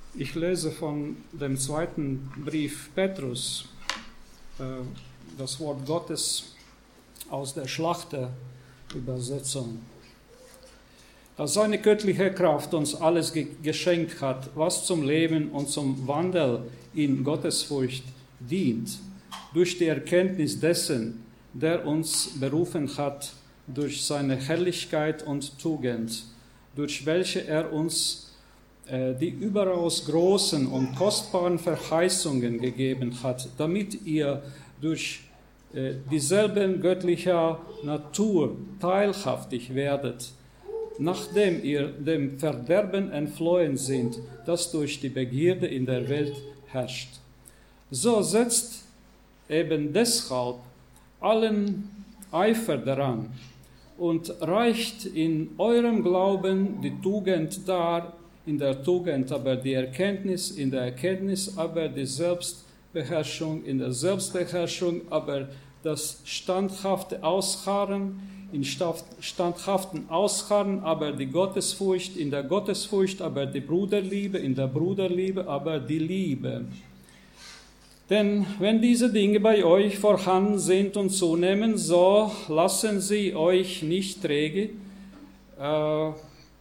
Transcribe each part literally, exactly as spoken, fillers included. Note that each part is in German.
Ich lese von dem zweiten Brief Petrus äh, das Wort Gottes aus der Schlachter-Übersetzung. Dass seine göttliche Kraft uns alles ge- geschenkt hat, was zum Leben und zum Wandel in Gottesfurcht dient, durch die Erkenntnis dessen, der uns berufen hat, durch seine Herrlichkeit und Tugend, durch welche er uns die überaus großen und kostbaren Verheißungen gegeben hat, damit ihr durch dieselben göttlicher Natur teilhaftig werdet, nachdem ihr dem Verderben entflohen sind, das durch die Begierde in der Welt herrscht. So setzt eben deshalb allen Eifer daran und reicht in eurem Glauben die Tugend dar, in der Tugend aber die Erkenntnis, in der Erkenntnis aber die Selbstbeherrschung, in der Selbstbeherrschung aber das standhafte Ausharren, in standhaften Ausharren aber die Gottesfurcht, in der Gottesfurcht aber die Bruderliebe, in der Bruderliebe aber die Liebe. Denn wenn diese Dinge bei euch vorhanden sind und zunehmen, so lassen sie euch nicht träge, äh,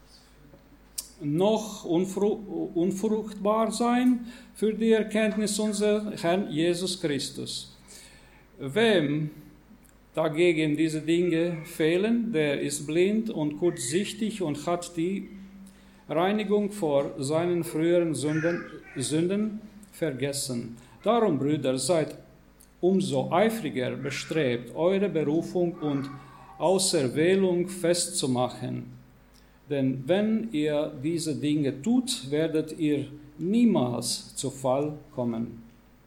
noch unfru- unfruchtbar sein für die Erkenntnis unseres Herrn Jesus Christus. Wem dagegen diese Dinge fehlen, der ist blind und kurzsichtig und hat die Reinigung vor seinen früheren Sünden, Sünden vergessen. Darum, Brüder, seid umso eifriger bestrebt, eure Berufung und Auserwählung festzumachen. Denn wenn ihr diese Dinge tut, werdet ihr niemals zu Fall kommen.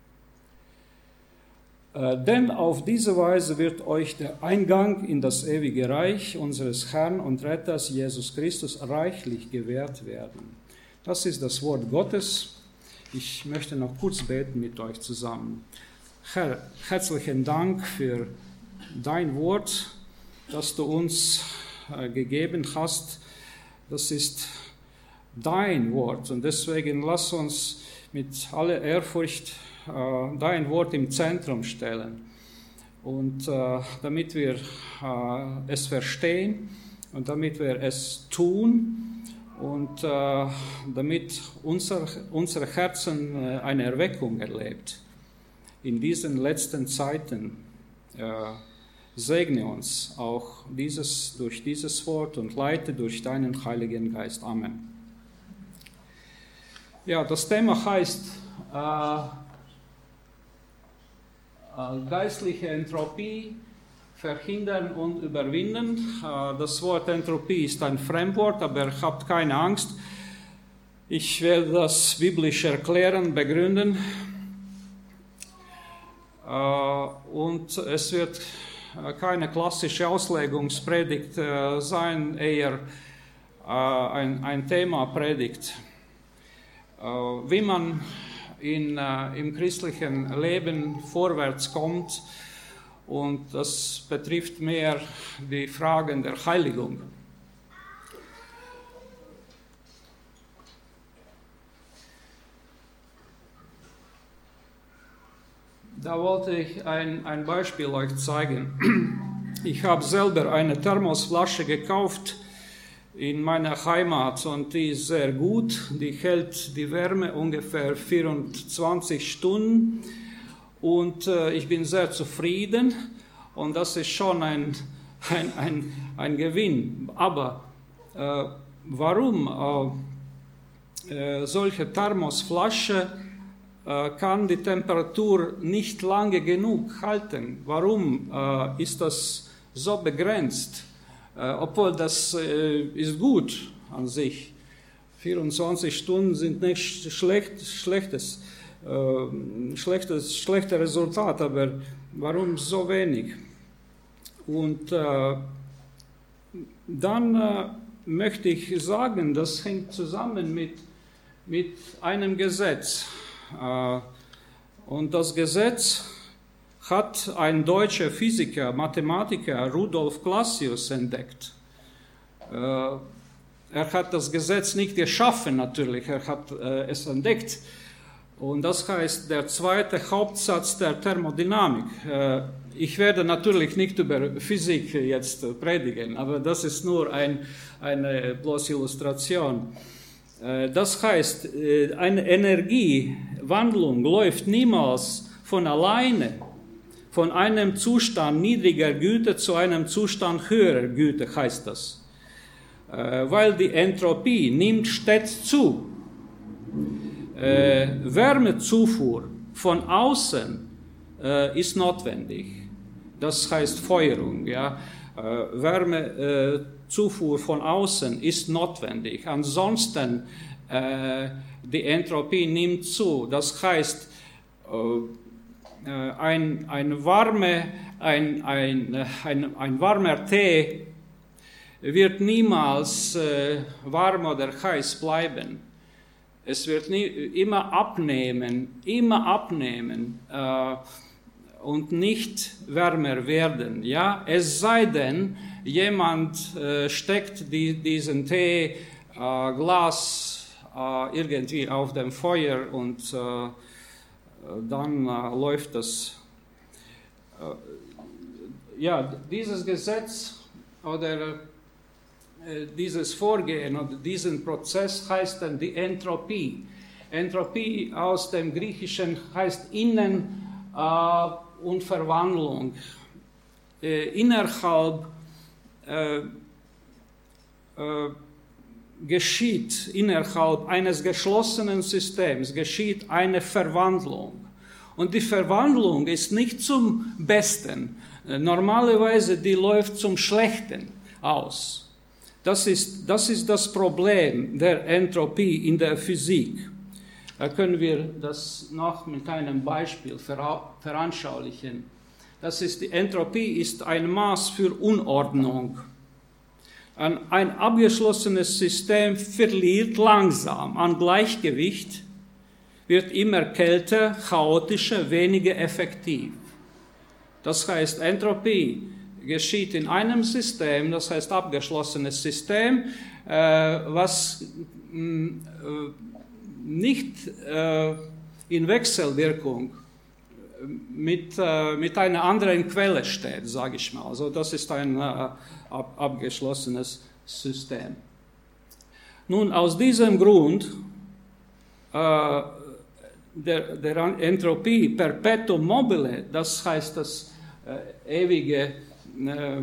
Äh, denn auf diese Weise wird euch der Eingang in das ewige Reich unseres Herrn und Retters Jesus Christus reichlich gewährt werden. Das ist das Wort Gottes. Ich möchte noch kurz beten mit euch zusammen. Herr, herzlichen Dank für dein Wort, das du uns äh, gegeben hast. Das ist dein Wort und deswegen lass uns mit aller Ehrfurcht äh, dein Wort im Zentrum stellen. Und äh, damit wir äh, es verstehen und damit wir es tun und äh, damit unser, unsere Herzen äh, eine Erweckung erlebt in diesen letzten Zeiten. Äh, Segne uns auch dieses, durch dieses Wort und leite durch deinen Heiligen Geist. Amen. Ja, das Thema heißt äh, äh, geistliche Entropie, verhindern und überwinden. Äh, das Wort Entropie ist ein Fremdwort, aber habt keine Angst. Ich werde das biblisch erklären, begründen. Äh, und es wird keine klassische Auslegungspredigt äh, sein, eher äh, ein, ein Thema-Predigt. Äh, wie man in, äh, im christlichen Leben vorwärts kommt, und das betrifft mehr die Fragen der Heiligung. Da wollte ich ein, ein Beispiel euch zeigen. Ich habe selber eine Thermosflasche gekauft in meiner Heimat und die ist sehr gut. Die hält die Wärme ungefähr vierundzwanzig Stunden und äh, ich bin sehr zufrieden und das ist schon ein, ein, ein, ein Gewinn. Aber äh, warum äh, äh, solche Thermosflasche kann die Temperatur nicht lange genug halten? Warum äh, ist das so begrenzt? Äh, obwohl das äh, ist gut an sich. vierundzwanzig Stunden sind nicht schlecht, schlechtes, äh, schlechtes, schlechte Resultat, aber warum so wenig? Und äh, dann äh, möchte ich sagen, das hängt zusammen mit, mit einem Gesetz. Und das Gesetz hat ein deutscher Physiker, Mathematiker, Rudolf Clausius, entdeckt. er hat das Gesetz nicht geschaffen natürlich, er hat äh, es entdeckt. Und das heißt, der zweite Hauptsatz der Thermodynamik. Äh, ich werde natürlich nicht über Physik jetzt äh, predigen, aber das ist nur ein, eine bloße Illustration. Äh, das heißt, äh, eine Energiewandlung läuft niemals von alleine von einem Zustand niedriger Güte zu einem Zustand höherer Güte, heißt das. Äh, weil die Entropie nimmt stets zu. Äh, Wärmezufuhr von außen äh, ist notwendig. Das heißt Feuerung. Ja? Äh, Wärmezufuhr von außen ist notwendig. Ansonsten äh, die Entropie nimmt zu. Das heißt, äh, Ein, ein, warme, ein, ein, ein, ein warmer Tee wird niemals äh, warm oder heiß bleiben. Es wird nie, immer abnehmen, immer abnehmen äh, und nicht wärmer werden. Ja? Es sei denn, jemand äh, steckt die, diesen Tee, äh, Glas äh, irgendwie auf dem Feuer und äh, dann äh, läuft das. Äh, ja, dieses Gesetz oder äh, dieses Vorgehen oder diesen Prozess heißt dann die Entropie. Entropie aus dem Griechischen heißt Innen äh, und Verwandlung. Äh, innerhalb äh, äh, geschieht innerhalb eines geschlossenen Systems, geschieht eine Verwandlung. Und die Verwandlung ist nicht zum Besten. Normalerweise die läuft zum Schlechten aus. Das ist, das ist das Problem der Entropie in der Physik. Da können wir das noch mit einem Beispiel veranschaulichen. Das ist, die Entropie ist ein Maß für Unordnung. Ein abgeschlossenes System verliert langsam an Gleichgewicht, wird immer kälter, chaotischer, weniger effektiv. Das heißt, Entropie geschieht in einem System, das heißt abgeschlossenes System, äh, was mh, nicht äh, in Wechselwirkung mit, äh, mit einer anderen Quelle steht, sage ich mal. Also das ist ein äh, ab, abgeschlossenes System. Nun, aus diesem Grund äh, der, der Entropie perpetuum mobile, das heißt das äh, ewige, äh,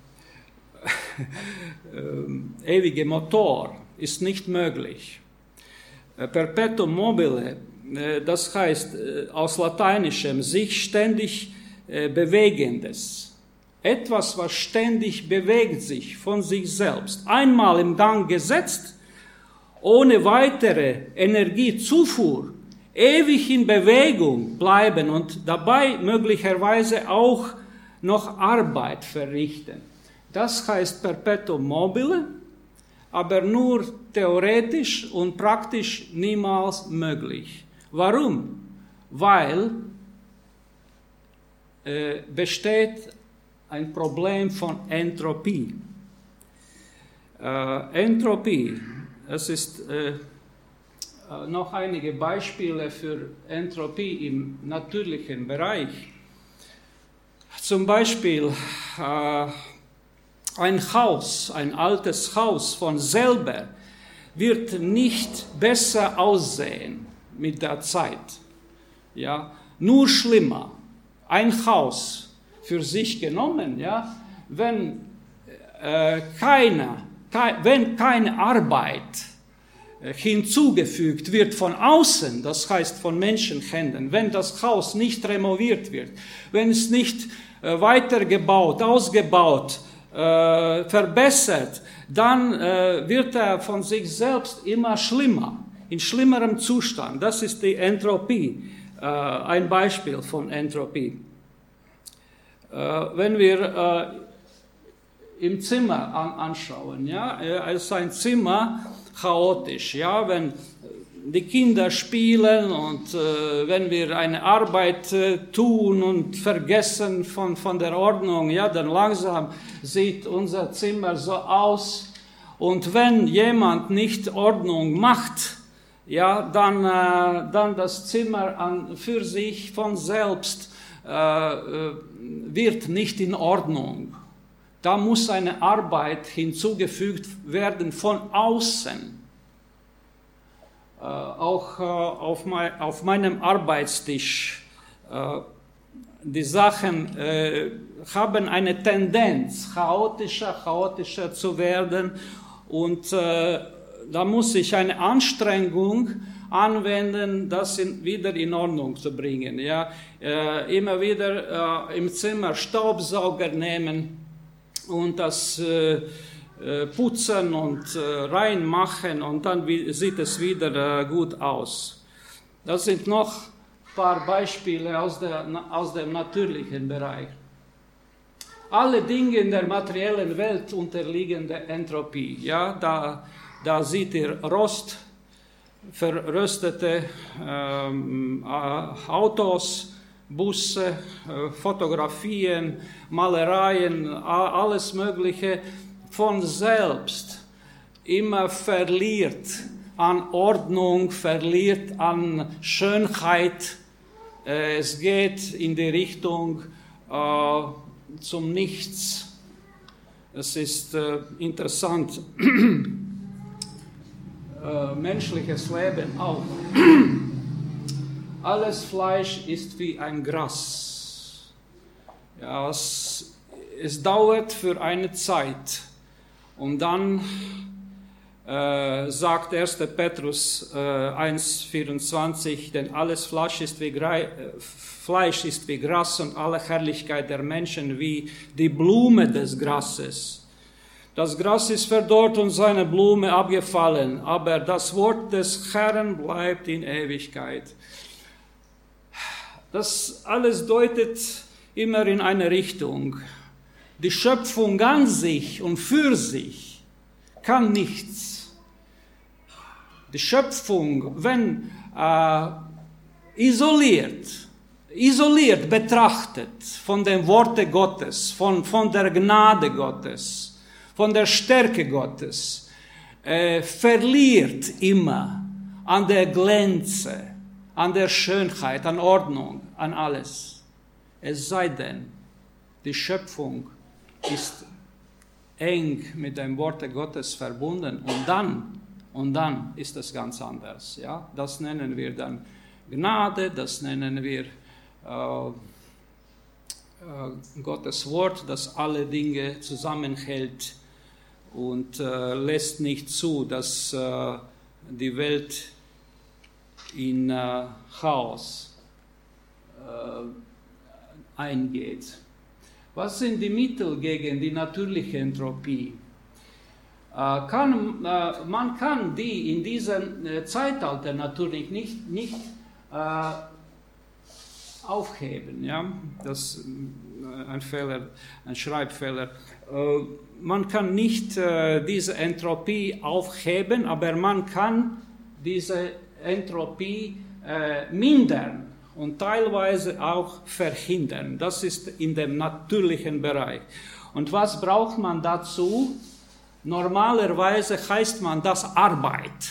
äh, ewige Motor, ist nicht möglich. Äh, perpetuum mobile, äh, das heißt äh, aus Lateinischem sich ständig äh, bewegendes. Etwas, was ständig bewegt sich von sich selbst, einmal im Gang gesetzt, ohne weitere Energiezufuhr, ewig in Bewegung bleiben und dabei möglicherweise auch noch Arbeit verrichten. Das heißt Perpetuum mobile, aber nur theoretisch und praktisch niemals möglich. Warum? Weil äh, besteht ein Problem von Entropie. Äh, Entropie, es ist äh, noch einige Beispiele für Entropie im natürlichen Bereich. Zum Beispiel äh, ein Haus, ein altes Haus von selber wird nicht besser aussehen mit der Zeit. Ja? Nur schlimmer. Ein Haus für sich genommen, ja? wenn, äh, keine, ke- wenn keine Arbeit hinzugefügt wird von außen, das heißt von Menschenhänden, wenn das Haus nicht renoviert wird, wenn es nicht äh, weitergebaut, ausgebaut, äh, verbessert, dann äh, wird er von sich selbst immer schlimmer, in schlimmerem Zustand. Das ist die Entropie, äh, ein Beispiel von Entropie. Äh, wenn wir äh, im Zimmer an, anschauen, ja, es ist ein Zimmer, chaotisch, ja, wenn die Kinder spielen und äh, wenn wir eine Arbeit äh, tun und vergessen von, von der Ordnung, ja, dann langsam sieht unser Zimmer so aus Und wenn jemand nicht Ordnung macht, ja, dann, äh, dann das Zimmer an, für sich von selbst äh, wird nicht in Ordnung. Da muss eine Arbeit hinzugefügt werden von außen. Äh, auch äh, auf, mein, auf meinem Arbeitstisch. Äh, die Sachen äh, haben eine Tendenz, chaotischer, chaotischer zu werden. Und äh, da muss ich eine Anstrengung anwenden, das in, wieder in Ordnung zu bringen. Ja? Äh, immer wieder äh, im Zimmer Staubsauger nehmen und das äh, putzen und äh, reinmachen und dann wie, sieht es wieder äh, gut aus. Das sind noch ein paar Beispiele aus, der, aus dem natürlichen Bereich. Alle Dinge in der materiellen Welt unterliegen der Entropie. Ja? Da, da seht ihr Rost, verröstete ähm, äh, Autos, Busse, äh, Fotografien, Malereien, alles Mögliche von selbst immer verliert an Ordnung, verliert an Schönheit. Äh, es geht in die Richtung äh, zum Nichts. Es ist äh, interessant. äh, menschliches Leben auch. Alles Fleisch ist wie ein Gras. Ja, es, es dauert für eine Zeit. Und dann äh, sagt erster Petrus äh, eins vierundzwanzig, denn alles Fleisch ist, wie Gra äh, Fleisch ist wie Gras und alle Herrlichkeit der Menschen wie die Blume des Grases. Das Gras ist verdorrt und seine Blume abgefallen, aber das Wort des Herrn bleibt in Ewigkeit. Das alles deutet immer in eine Richtung. Die Schöpfung an sich und für sich kann nichts. Die Schöpfung, wenn äh, isoliert, isoliert betrachtet von dem Worte Gottes, von, von der Gnade Gottes, von der Stärke Gottes, äh, verliert immer an der Glänze, an der Schönheit, an Ordnung, an alles. Es sei denn, die Schöpfung ist eng mit dem Worte Gottes verbunden und dann, und dann ist es ganz anders. Ja? Das nennen wir dann Gnade, das nennen wir äh, äh, Gottes Wort, das alle Dinge zusammenhält und äh, lässt nicht zu, dass äh, die Welt in äh, Chaos äh, eingeht. Was sind die Mittel gegen die natürliche Entropie? Äh, kann, äh, man kann die in diesem äh, Zeitalter natürlich nicht, nicht äh, aufheben. Ja? Das ist äh, ein Fehler, ein Schreibfehler. Äh, man kann nicht äh, diese Entropie aufheben, aber man kann diese Entropie äh, mindern und teilweise auch verhindern. Das ist in dem natürlichen Bereich. Und was braucht man dazu? Normalerweise heißt man das Arbeit.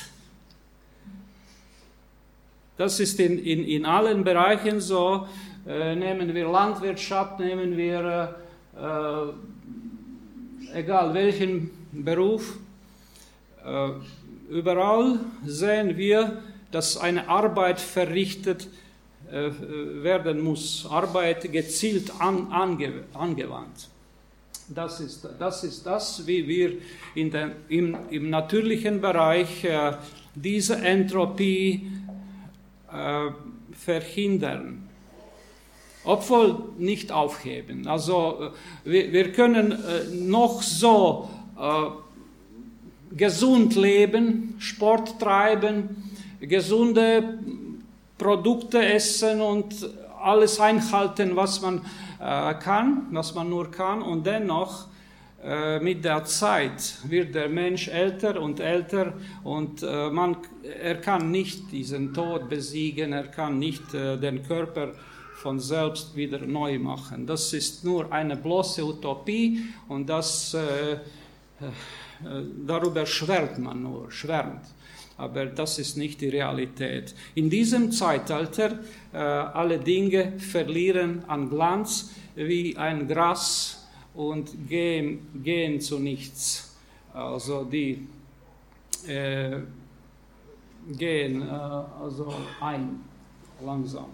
Das ist in, in, in allen Bereichen so. Äh, nehmen wir Landwirtschaft, nehmen wir äh, egal welchen Beruf. Äh, überall sehen wir, dass eine Arbeit verrichtet äh, werden muss. Arbeit gezielt an, ange, angewandt. Das ist, das ist das, wie wir in den, im, im natürlichen Bereich äh, diese Entropie äh, verhindern. Obwohl nicht aufheben. Also äh, wir, wir können äh, noch so äh, gesund leben, Sport treiben, gesunde Produkte essen und alles einhalten, was man äh, kann, was man nur kann. Und dennoch, äh, mit der Zeit wird der Mensch älter und älter und äh, man, er kann nicht diesen Tod besiegen, er kann nicht äh, den Körper von selbst wieder neu machen. Das ist nur eine bloße Utopie und das äh, darüber schwärmt man nur, schwärmt. Aber das ist nicht die Realität. In diesem Zeitalter, äh, alle Dinge verlieren an Glanz wie ein Gras und gehen, gehen zu nichts. Also die äh, gehen äh, also ein, langsam.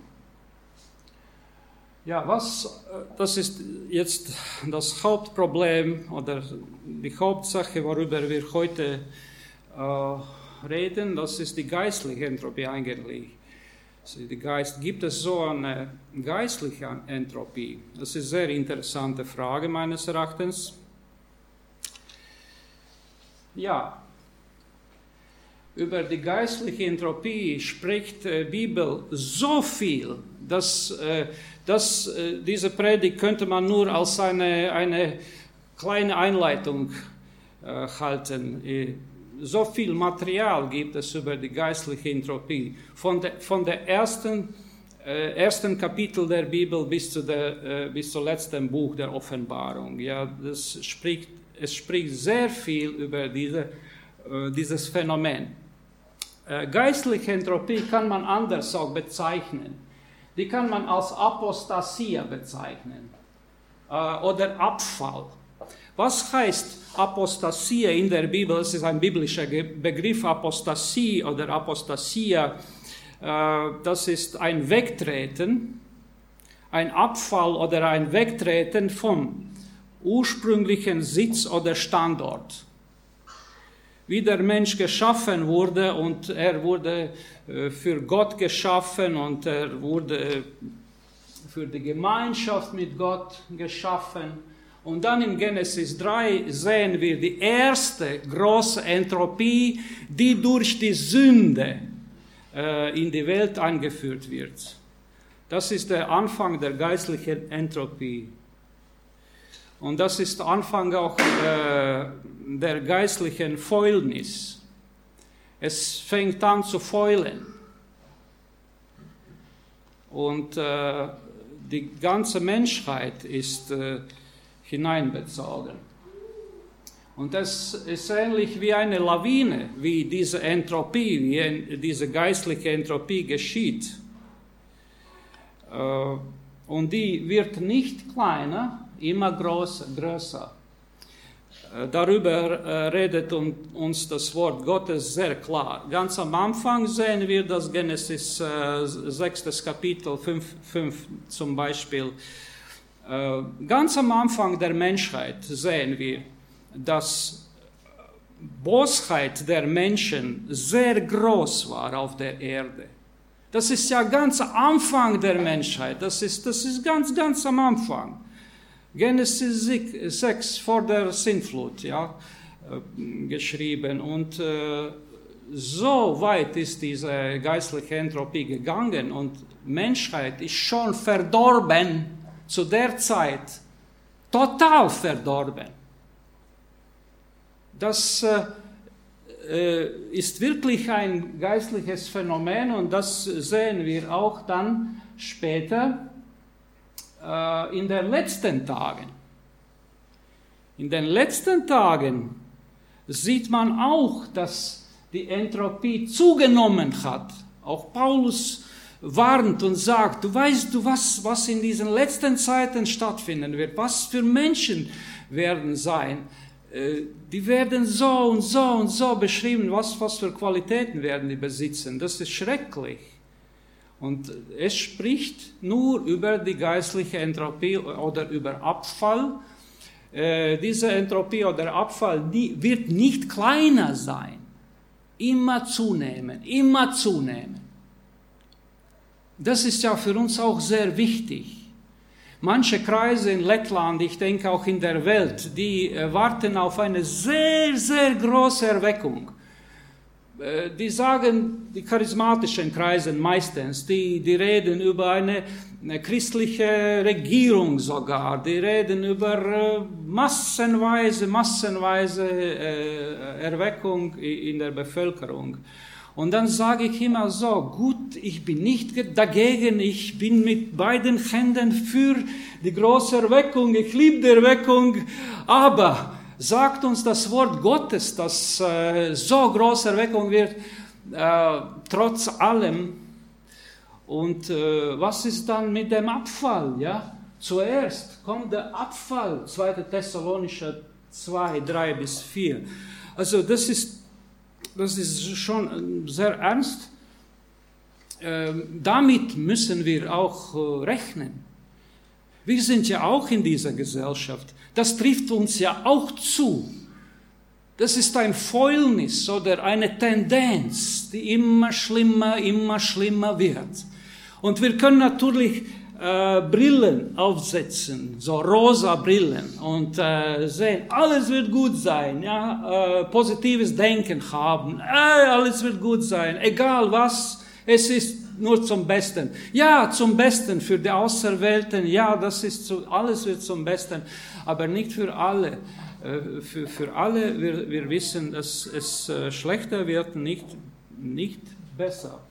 Ja, was, das ist jetzt das Hauptproblem oder die Hauptsache, worüber wir heute äh, reden, das ist die geistliche Entropie eigentlich. Also die Geist, gibt es so eine geistliche Entropie? Das ist eine sehr interessante Frage meines Erachtens. Ja, über die geistliche Entropie spricht die Bibel so viel, dass, dass diese Predigt könnte man nur als eine, eine kleine Einleitung halten. So viel Material gibt es über die geistliche Entropie. Von der, von der ersten, äh, ersten Kapitel der Bibel bis zu der, äh, bis zum letzten Buch der Offenbarung. Ja, das spricht, es spricht sehr viel über diese, äh, dieses Phänomen. Äh, geistliche Entropie kann man anders auch bezeichnen. Die kann man als Apostasia bezeichnen äh, oder Abfall. Was heißt Apostasie in der Bibel? Das ist ein biblischer Begriff, Apostasie oder Apostasia. Das ist ein Wegtreten, ein Abfall oder ein Wegtreten vom ursprünglichen Sitz oder Standort. Wie der Mensch geschaffen wurde und er wurde für Gott geschaffen und er wurde für die Gemeinschaft mit Gott geschaffen. Und dann in Genesis drei sehen wir die erste große Entropie, die durch die Sünde äh, in die Welt eingeführt wird. Das ist der Anfang der geistlichen Entropie. Und das ist der Anfang auch äh, der geistlichen Fäulnis. Es fängt an zu fäulen. Und äh, die ganze Menschheit ist äh, hineinbezogen. Und das ist ähnlich wie eine Lawine, wie diese Entropie, wie diese geistliche Entropie geschieht. Und die wird nicht kleiner, immer größer. größer. Darüber redet uns das Wort Gottes sehr klar. Ganz am Anfang sehen wir das Genesis sechstes Kapitel fünf, fünf zum Beispiel. Ganz am Anfang der Menschheit sehen wir, dass Bosheit der Menschen sehr groß war auf der Erde. Das ist ja ganz am Anfang der Menschheit, das ist, das ist ganz, ganz am Anfang. Genesis sechs vor der Sintflut, ja, geschrieben. Und äh, so weit ist diese geistliche Entropie gegangen und Menschheit ist schon verdorben. Zu der Zeit total verdorben. Das äh, ist wirklich ein geistliches Phänomen und das sehen wir auch dann später äh, in den letzten Tagen. In den letzten Tagen sieht man auch, dass die Entropie zugenommen hat. Auch Paulus warnt und sagt, du weißt du, was, was in diesen letzten Zeiten stattfinden wird, was für Menschen werden sein, äh, die werden so und so und so beschrieben, was, was für Qualitäten werden die besitzen, das ist schrecklich. Und es spricht nur über die geistliche Entropie oder über Abfall. Äh, diese Entropie oder Abfall die wird nicht kleiner sein, immer zunehmen, immer zunehmen. Das ist ja für uns auch sehr wichtig. Manche Kreise in Lettland, ich denke auch in der Welt, die warten auf eine sehr, sehr große Erweckung. Die sagen, die charismatischen Kreise meistens, die, die reden über eine, eine christliche Regierung sogar, die reden über massenweise, massenweise Erweckung in der Bevölkerung. Und dann sage ich immer so, gut, ich bin nicht dagegen, ich bin mit beiden Händen für die große Erweckung, ich liebe die Erweckung, aber sagt uns das Wort Gottes, dass äh, so große Erweckung wird, äh, trotz allem. Und äh, was ist dann mit dem Abfall? Ja? Zuerst kommt der Abfall, zweiter Thessalonicher zwei, drei bis vier. Also das ist, das ist schon sehr ernst. Ähm, damit müssen wir auch äh, rechnen. Wir sind ja auch in dieser Gesellschaft. Das trifft uns ja auch zu. Das ist ein Fäulnis oder eine Tendenz, die immer schlimmer, immer schlimmer wird. Und wir können natürlich äh, Brillen aufsetzen, so rosa Brillen, und äh, sehen, alles wird gut sein, ja? äh, positives Denken haben, äh, alles wird gut sein, egal was, es ist nur zum Besten. Ja, zum Besten für die Auserwählten, ja, das ist so, alles wird zum Besten, aber nicht für alle. Äh, für, für alle, wir, wir wissen, dass es äh, schlechter wird, nicht, nicht besser.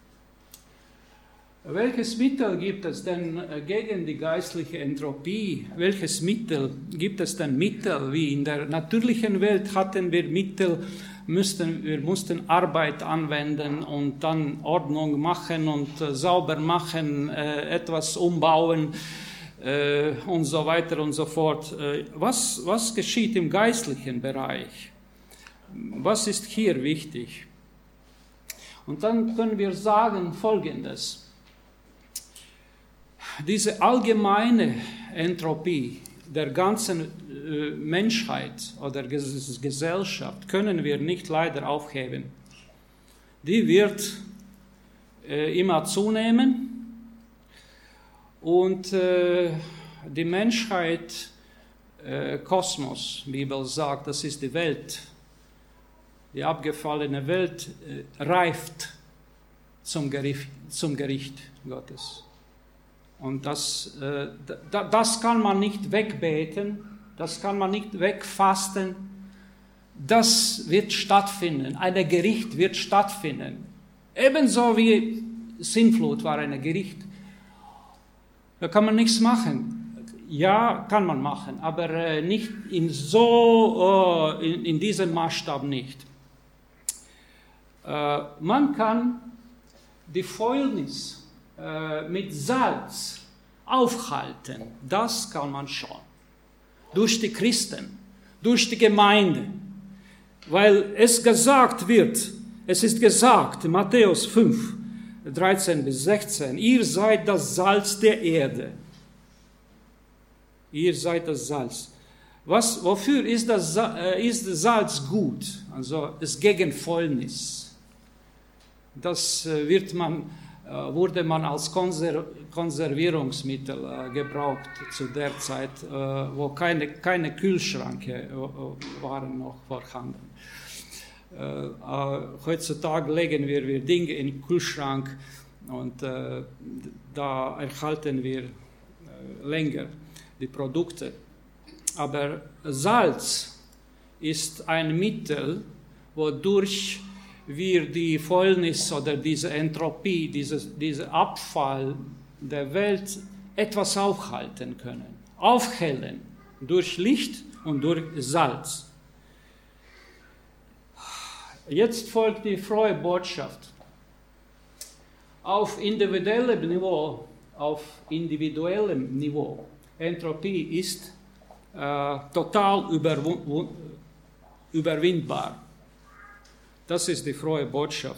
Welches Mittel gibt es denn gegen die geistliche Entropie? Welches Mittel gibt es denn Mittel? Wie in der natürlichen Welt hatten wir Mittel, müssten, wir mussten Arbeit anwenden und dann Ordnung machen und äh, sauber machen, äh, etwas umbauen äh, und so weiter und so fort. Äh, was, was geschieht im geistlichen Bereich? Was ist hier wichtig? Und dann können wir sagen Folgendes. Diese allgemeine Entropie der ganzen äh, Menschheit oder Ges- Gesellschaft können wir nicht leider aufheben. Die wird äh, immer zunehmen und äh, die Menschheit, äh, Kosmos, Bibel sagt, das ist die Welt, die abgefallene Welt, äh, reift zum Gericht, zum Gericht Gottes. Und das, äh, das kann man nicht wegbeten, das kann man nicht wegfasten. Das wird stattfinden, ein Gericht wird stattfinden. Ebenso wie Sintflut war ein Gericht. Da kann man nichts machen. Ja, kann man machen, aber äh, nicht in so, äh, in, in diesem Maßstab nicht. Äh, man kann die Fäulnis mit Salz aufhalten, das kann man schon. Durch die Christen, durch die Gemeinde. Weil es gesagt wird, es ist gesagt, Matthäus fünf, dreizehn bis sechzehn, ihr seid das Salz der Erde. Ihr seid das Salz. Was, wofür ist das ist Salz gut? Also es gegen Fäulnis. Das wird man wurde man als Konser- Konservierungsmittel äh, gebraucht zu der Zeit, äh, wo keine, keine Kühlschränke äh, waren noch vorhanden. Äh, äh, heutzutage legen wir, wir Dinge in den Kühlschrank und äh, da erhalten wir äh, länger die Produkte. Aber Salz ist ein Mittel, wodurch wir die Fäulnis oder diese Entropie, dieses, dieser Abfall der Welt etwas aufhalten können, aufhellen durch Licht und durch Salz. Jetzt folgt die frohe Botschaft. Auf individuellem Niveau, auf individuellem Niveau, Entropie ist äh, total überw- überwindbar. Das ist die frohe Botschaft.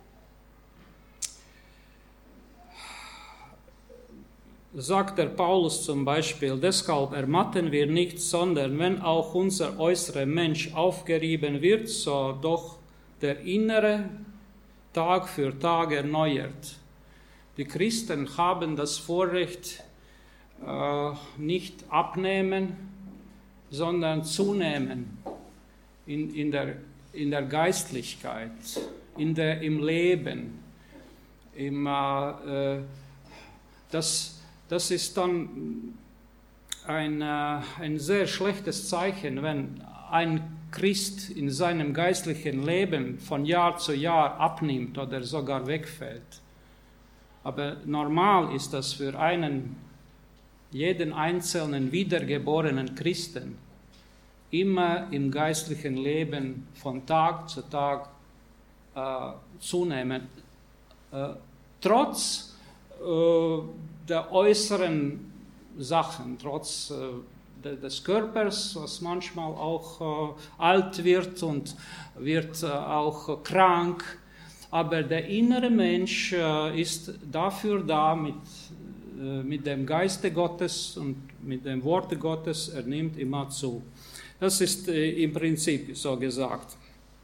Sagt der Paulus zum Beispiel, deshalb ermatten wir nicht, sondern wenn auch unser äußerer Mensch aufgerieben wird, so doch der innere Tag für Tag erneuert. Die Christen haben das Vorrecht, äh, nicht abnehmen, sondern zunehmen in, in der in der Geistlichkeit, in der, im Leben. Im, äh, das, das ist dann ein, äh, ein sehr schlechtes Zeichen, wenn ein Christ in seinem geistlichen Leben von Jahr zu Jahr abnimmt oder sogar wegfällt. Aber normal ist das für einen, jeden einzelnen wiedergeborenen Christen, immer im geistlichen Leben von Tag zu Tag äh, zunehmen, äh, trotz äh, der äußeren Sachen, trotz äh, de, des Körpers, was manchmal auch äh, alt wird und wird äh, auch krank, aber der innere Mensch äh, ist dafür da, mit, äh, mit dem Geiste Gottes und mit dem Worte Gottes, er nimmt immer zu. Das ist äh, im Prinzip so gesagt.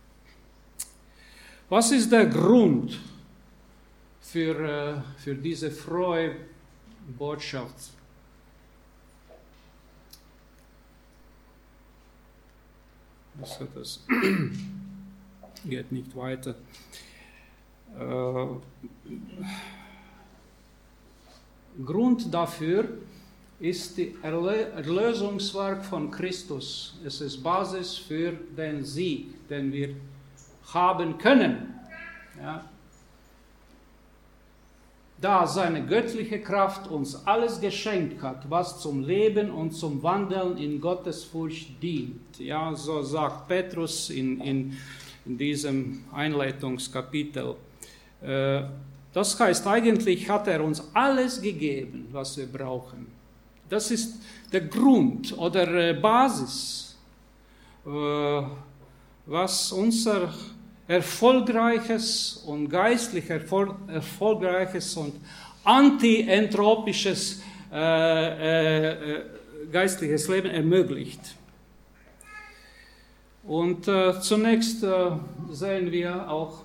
Was ist der Grund für, äh, für diese frohe Botschaft? Das, das geht nicht weiter. Äh, Grund dafür ist das Erlösungswerk von Christus. Es ist Basis für den Sieg, den wir haben können. Ja. Da seine göttliche Kraft uns alles geschenkt hat, was zum Leben und zum Wandeln in Gottesfurcht dient. Ja, so sagt Petrus in, in, in diesem Einleitungskapitel. Äh, das heißt, eigentlich hat er uns alles gegeben, was wir brauchen. Das ist der Grund oder äh, Basis, äh, was unser erfolgreiches und geistlich erfol- erfolgreiches und anti-entropisches äh, äh, geistliches Leben ermöglicht. Und äh, zunächst äh, sehen wir auch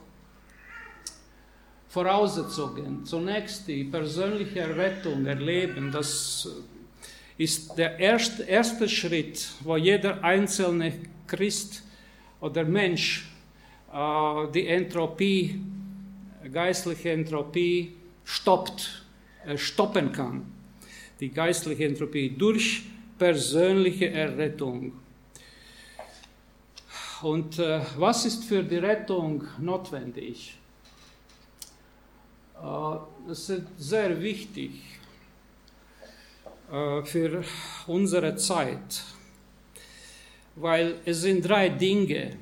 Voraussetzungen. Zunächst die persönliche Errettung erleben, das ist der erste, erste Schritt, wo jeder einzelne Christ oder Mensch die Entropie, geistliche Entropie stoppt, äh, stoppen kann. Die geistliche Entropie durch persönliche Errettung. Und äh, was ist für die Rettung notwendig? Äh, das ist sehr wichtig äh, für unsere Zeit, weil es sind drei Dinge,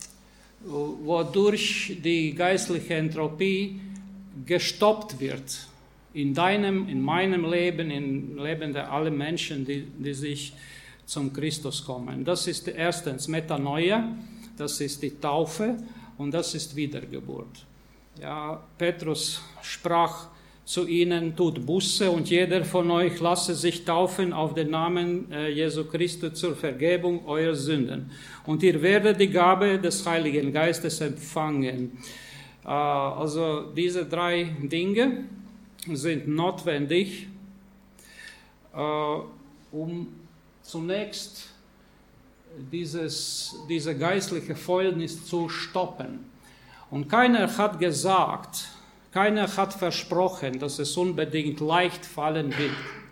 wodurch die geistliche Entropie gestoppt wird. In deinem, in meinem Leben, im Leben der allen Menschen, die, die sich zum Christus kommen. Das ist erstens Metanoia, das ist die Taufe und das ist Wiedergeburt. Ja, Petrus sprach zu ihnen, tut Buße und jeder von euch lasse sich taufen auf den Namen äh, Jesu Christi zur Vergebung eurer Sünden. Und ihr werdet die Gabe des Heiligen Geistes empfangen. Äh, also diese drei Dinge sind notwendig, äh, um zunächst dieses, diese geistliche Fäulnis zu stoppen. Und keiner hat gesagt, keiner hat versprochen, dass es unbedingt leicht fallen wird.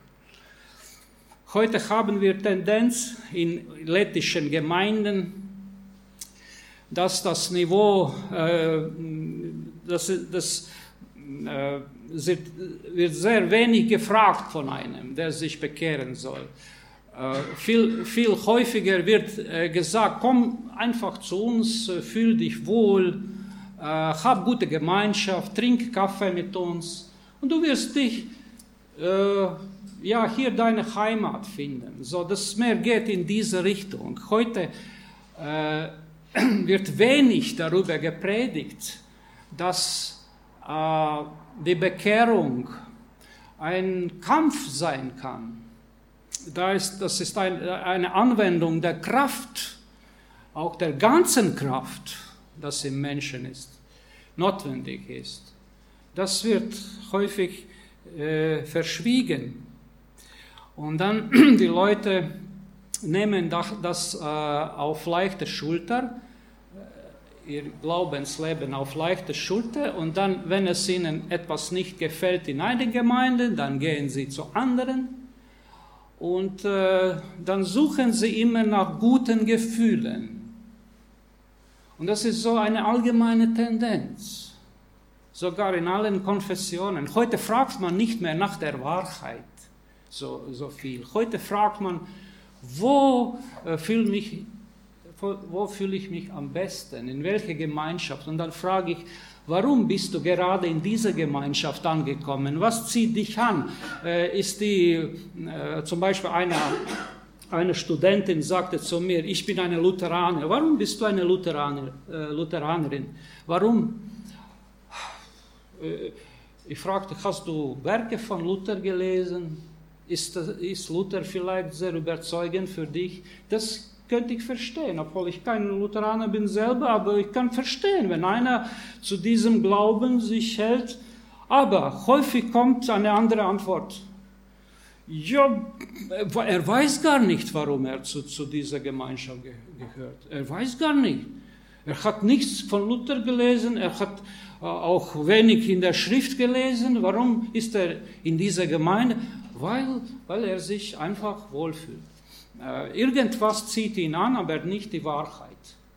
Heute haben wir Tendenz in lettischen Gemeinden, dass das Niveau, äh, das, das äh, wird sehr wenig gefragt von einem, der sich bekehren soll. Äh, viel, viel häufiger wird äh, gesagt, komm einfach zu uns, äh, fühl dich wohl, äh, hab gute Gemeinschaft, trink Kaffee mit uns und du wirst dich äh, ja, hier deine Heimat finden. So, das mehr geht in diese Richtung. Heute äh, wird wenig darüber gepredigt, dass äh, die Bekehrung ein Kampf sein kann. Da ist, das ist ein, eine Anwendung der Kraft, auch der ganzen Kraft, das im Menschen ist, notwendig ist. Das wird häufig äh, verschwiegen. Und dann die Leute nehmen das äh, auf leichte Schulter, ihr Glaubensleben auf leichte Schulter, und dann, wenn es ihnen etwas nicht gefällt in einer Gemeinde, dann gehen sie zu anderen und äh, dann suchen sie immer nach guten Gefühlen. Und das ist so eine allgemeine Tendenz, sogar in allen Konfessionen. Heute fragt man nicht mehr nach der Wahrheit so, so viel. Heute fragt man, wo äh, fühle mich wo, wo fühle ich mich am besten, in welcher Gemeinschaft. Und dann frage ich, warum bist du gerade in dieser Gemeinschaft angekommen? Was zieht dich an? Äh, ist die, äh, zum Beispiel eine, eine Studentin sagte zu mir, ich bin eine Lutheranerin. Warum bist du eine Lutheraner, äh, Lutheranerin? Warum? Äh, ich fragte, hast du Werke von Luther gelesen? Ist, ist Luther vielleicht sehr überzeugend für dich? Das könnte ich verstehen, obwohl ich kein Lutheraner bin selber, aber ich kann verstehen, wenn einer zu diesem Glauben sich hält. Aber häufig kommt eine andere Antwort. Ja, er weiß gar nicht, warum er zu, zu dieser Gemeinschaft ge- gehört. Er weiß gar nicht. Er hat nichts von Luther gelesen, er hat äh, auch wenig in der Schrift gelesen. Warum ist er in dieser Gemeinde? Weil, weil er sich einfach wohlfühlt. Äh, irgendwas zieht ihn an, aber nicht die Wahrheit.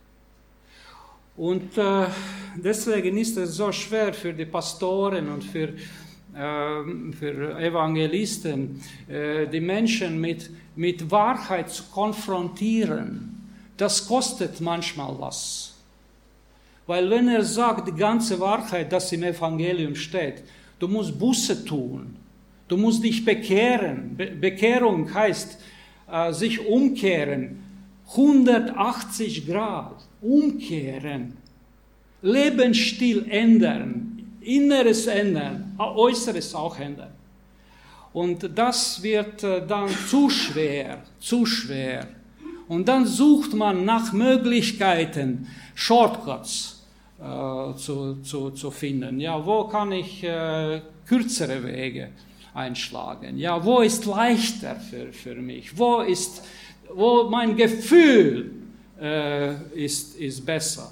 Und äh, deswegen ist es so schwer für die Pastoren und für, äh, für Evangelisten, äh, die Menschen mit, mit Wahrheit zu konfrontieren. Das kostet manchmal was. Weil wenn er sagt, die ganze Wahrheit, das im Evangelium steht, du musst Buße tun, du musst dich bekehren. Be- Bekehrung heißt, äh, sich umkehren, hundertachtzig Grad, umkehren, Lebensstil ändern, Inneres ändern, Äußeres auch ändern. Und das wird äh, dann zu schwer, zu schwer. Und dann sucht man nach Möglichkeiten, Shortcuts äh, zu, zu, zu finden. Ja, wo kann ich äh, kürzere Wege einschlagen? Ja, wo ist leichter für, für mich? Wo ist, wo mein Gefühl äh, ist, ist besser?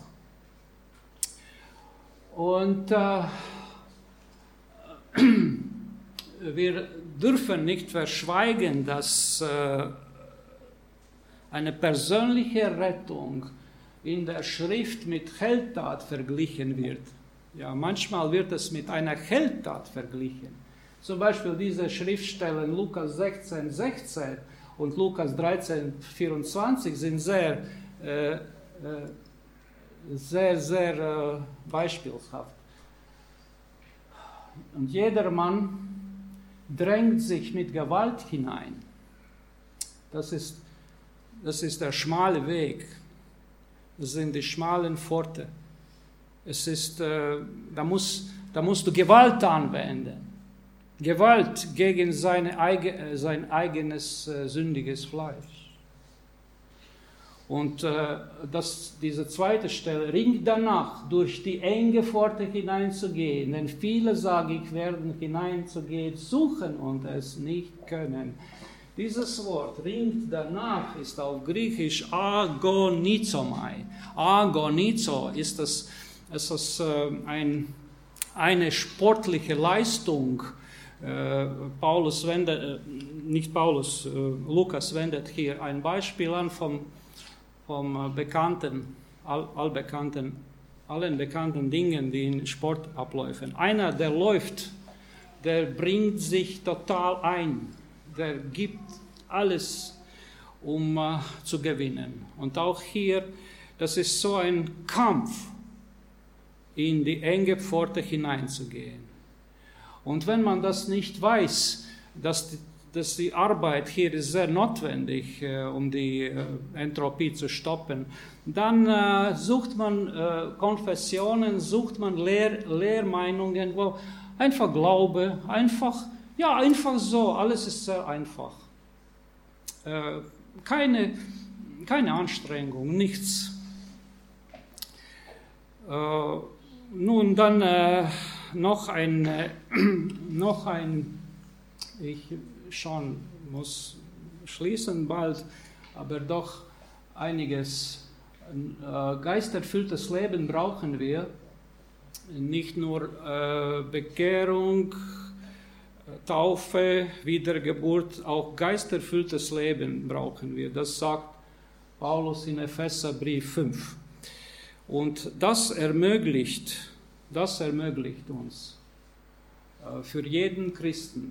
Und äh, wir dürfen nicht verschweigen, dass äh, eine persönliche Rettung in der Schrift mit Heldtat verglichen wird. Ja, manchmal wird es mit einer Heldtat verglichen. Zum Beispiel diese Schriftstellen Lukas sechzehn, sechzehn und Lukas dreizehn, vierundzwanzig sind sehr, äh, äh, sehr, sehr äh, beispielhaft. Und jedermann drängt sich mit Gewalt hinein. Das ist, das ist der schmale Weg. Das sind die schmalen Pforten. Es ist, äh, da, muss, da musst du Gewalt anwenden. Gewalt gegen seine, äh, sein eigenes äh, sündiges Fleisch. Und äh, das, diese zweite Stelle, ringt danach, durch die enge Pforte hineinzugehen, denn viele, sage ich, werden hineinzugehen, suchen und es nicht können. Dieses Wort, ringt danach, ist auf Griechisch agonizomai. Agonizo ist das, ist das äh, ein, eine sportliche Leistung. Äh, Paulus wendet, äh, nicht Paulus, äh, Lukas wendet hier ein Beispiel an vom, vom bekannten, all, allbekannten, allen bekannten Dingen, die in Sport abläufen. Einer, der läuft, der bringt sich total ein. Der gibt alles, um uh, zu gewinnen. Und auch hier, das ist so ein Kampf, in die enge Pforte hineinzugehen. Und wenn man das nicht weiß, dass die, dass die Arbeit hier ist sehr notwendig, äh, um die äh, Entropie zu stoppen, dann äh, sucht man äh, Konfessionen, sucht man Lehr- Lehrmeinungen, wo einfach Glaube, einfach Ja, einfach so, alles ist sehr einfach. Äh, keine, keine Anstrengung, nichts. Äh, nun, dann äh, noch ein, äh, noch ein, ich schon muss schließen bald, aber doch einiges. Ein äh, geisterfülltes Leben brauchen wir, nicht nur äh, Bekehrung, Taufe, Wiedergeburt, auch geisterfülltes Leben brauchen wir. Das sagt Paulus in Epheserbrief fünf. Und das ermöglicht, das ermöglicht uns, äh, für jeden Christen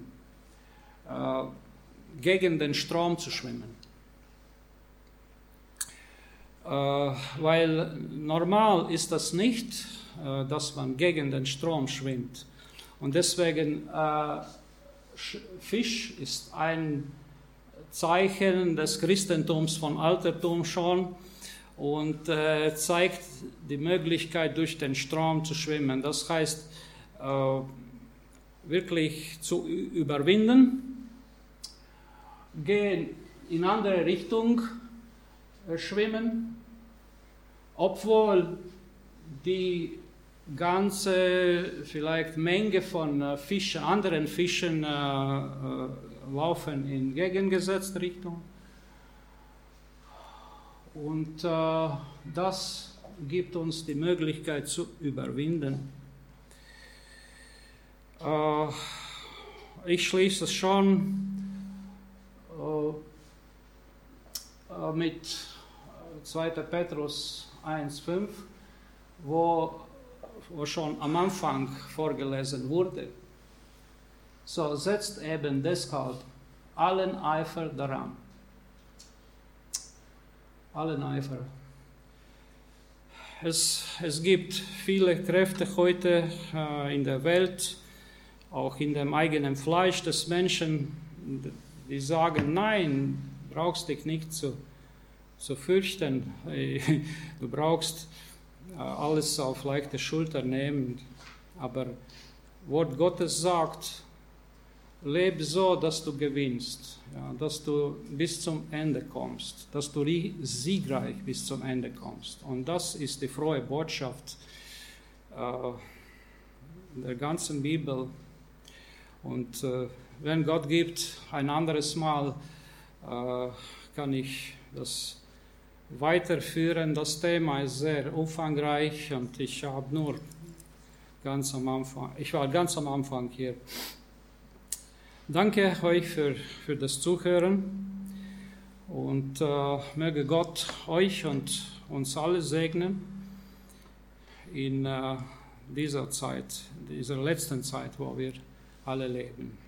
äh, gegen den Strom zu schwimmen. äh, weil normal ist das nicht, äh, dass man gegen den Strom schwimmt. Und deswegen, äh, Fisch ist ein Zeichen des Christentums von Altertum schon und äh, zeigt die Möglichkeit, durch den Strom zu schwimmen. Das heißt, äh, wirklich zu überwinden, gehen in andere Richtung äh, schwimmen, obwohl die ganze vielleicht Menge von äh, Fischen, anderen Fischen äh, äh, laufen in gegengesetzte Richtung. Und äh, das gibt uns die Möglichkeit zu überwinden. Äh, ich schließe schon äh, äh, mit zweiter Petrus eins fünf, wo, wo schon am Anfang vorgelesen wurde. So setzt eben deshalb allen Eifer daran. Allen Eifer. Es, es gibt viele Kräfte heute äh, in der Welt, auch in dem eigenen Fleisch des Menschen, die sagen, nein, du brauchst dich nicht zu, zu fürchten. Du brauchst äh, alles auf leichte Schulter nehmen. Aber Wort Gottes sagt, lebe so, dass du gewinnst, ja, dass du bis zum Ende kommst, dass du siegreich bis zum Ende kommst. Und das ist die frohe Botschaft äh, der ganzen Bibel. Und äh, wenn Gott gibt, ein anderes Mal äh, kann ich das weiterführen. Das Thema ist sehr umfangreich und ich habe nur ganz am Anfang, ich war ganz am Anfang hier. Danke euch für, für das Zuhören und äh, möge Gott euch und uns alle segnen in äh, dieser Zeit, dieser letzten Zeit, wo wir alle leben.